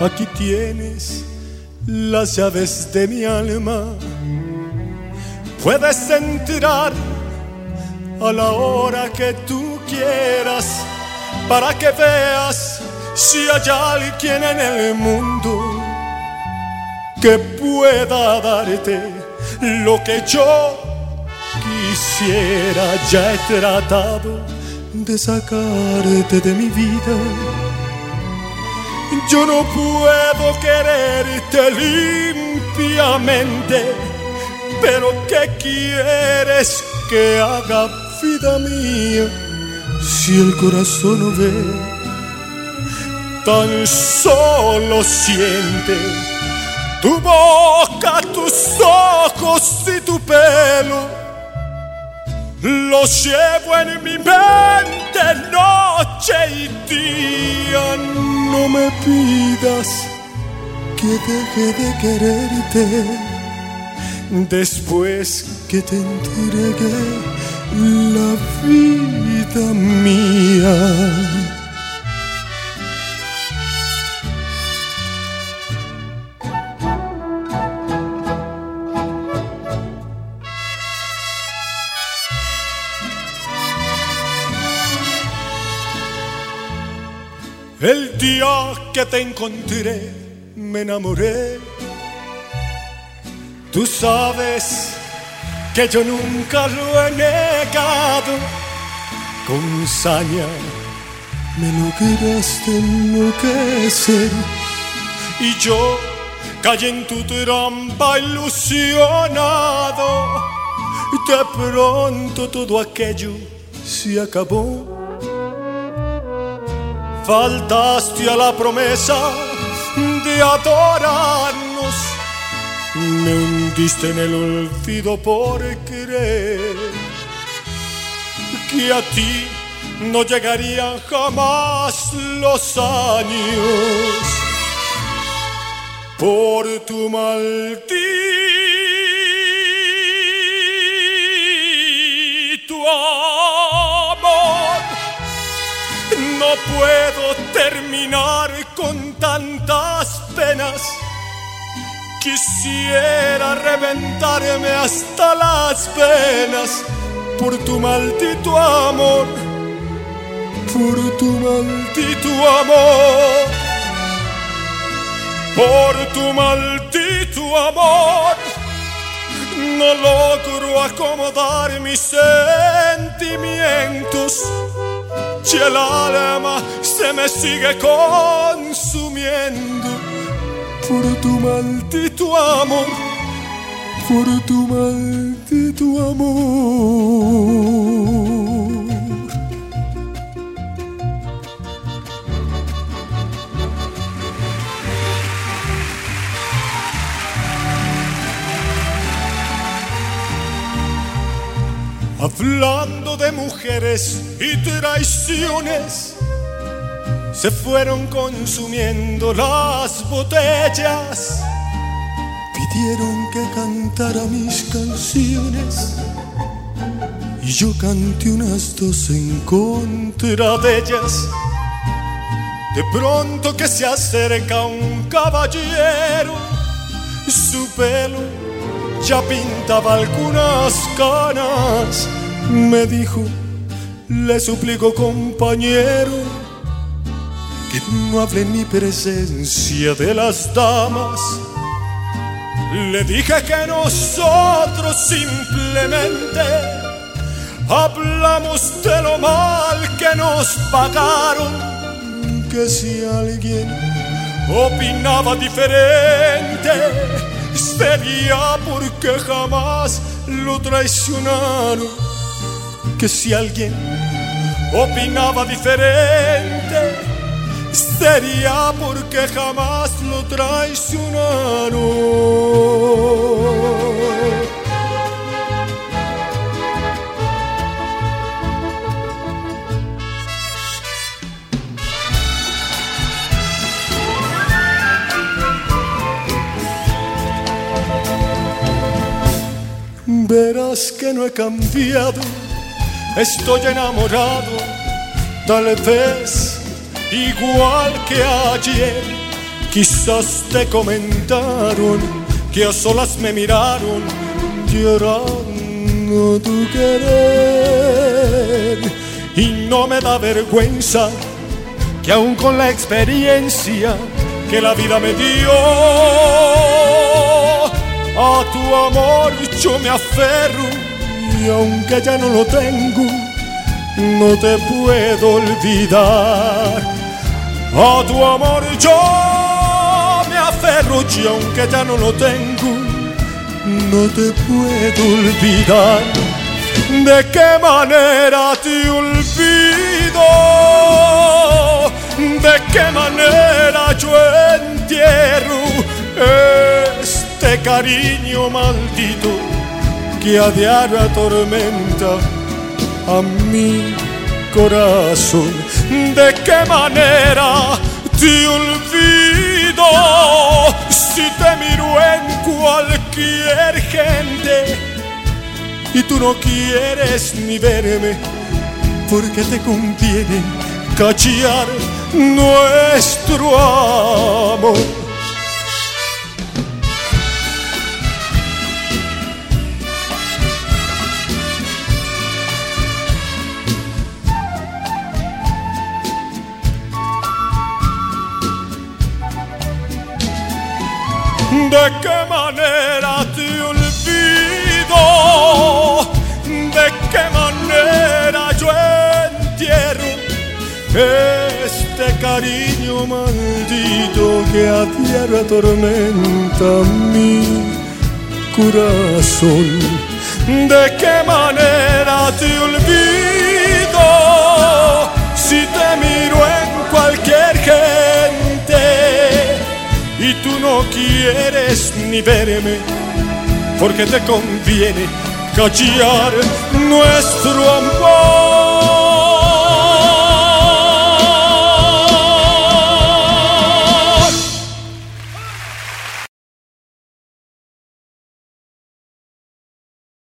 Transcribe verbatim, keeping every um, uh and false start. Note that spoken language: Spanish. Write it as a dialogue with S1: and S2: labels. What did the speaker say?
S1: Aquí tienes las llaves de mi alma. Puedes entrar a la hora que tú quieras, para que veas si hay alguien en el mundo que pueda darte lo que yo quisiera. Ya he tratado de sacarte de mi vida. Yo no puedo quererte limpiamente, pero ¿qué quieres que haga, vida mía, si el corazón no ve? Tan solo siente tu boca, tus ojos y tu pelo. Los llevo en mi mente noche y día. No me pidas que deje de quererte después que te entregué la vida mía. El día que te encontré me enamoré. Tú sabes que yo nunca lo he negado. Con saña me lograste enloquecer y yo caí en tu trampa ilusionado. De pronto todo aquello se acabó. Faltaste a la promesa de adorarnos. Me hundiste en el olvido por creer que a ti no llegarían jamás los años. Por tu maldito amor no puedo terminar con tantas penas. Quisiera reventarme hasta las venas por tu maldito amor, por tu maldito amor, por tu maldito amor. No logro acomodar mis sentimientos y el alma se me sigue consumiendo por tu maldito amor, por tu maldito amor. Hablando de mujeres y traiciones, se fueron consumiendo las botellas. Pidieron que cantara mis canciones y yo canté unas dos en contra de ellas. De pronto que se acerca un caballero, su pelo ya pintaba algunas canas. Me dijo, le suplico compañero, que no hable en mi presencia de las damas. Le dije que nosotros simplemente hablamos de lo mal que nos pagaron, que si alguien opinaba diferente sería porque jamás lo traicionaron, que si alguien opinaba diferente sería porque jamás lo traicionaron. Verás que no he cambiado, estoy enamorado, tal vez igual que ayer, Quizás te comentaron que a solas me miraron llorando tu querer. Y no me da vergüenza que aún con la experiencia que la vida me dio, a tu amor yo me aferro, y aunque ya no lo tengo, no te puedo olvidar. A tu amor yo me aferro, y aunque ya no lo tengo, no te puedo olvidar. ¿De qué manera te olvido? ¿De qué manera yo entierro este cariño maldito que a diario atormenta a mi corazón? ¿De qué manera te olvido si te miro en cualquier gente y tú no quieres ni verme porque te conviene callar nuestro amor? ¿De qué manera te olvido? ¿De qué manera yo entierro este cariño maldito que a diario atormenta mi corazón? ¿De qué manera te olvido si te miro en cualquier gente y tú no quieres ni verme porque te conviene callar nuestro amor?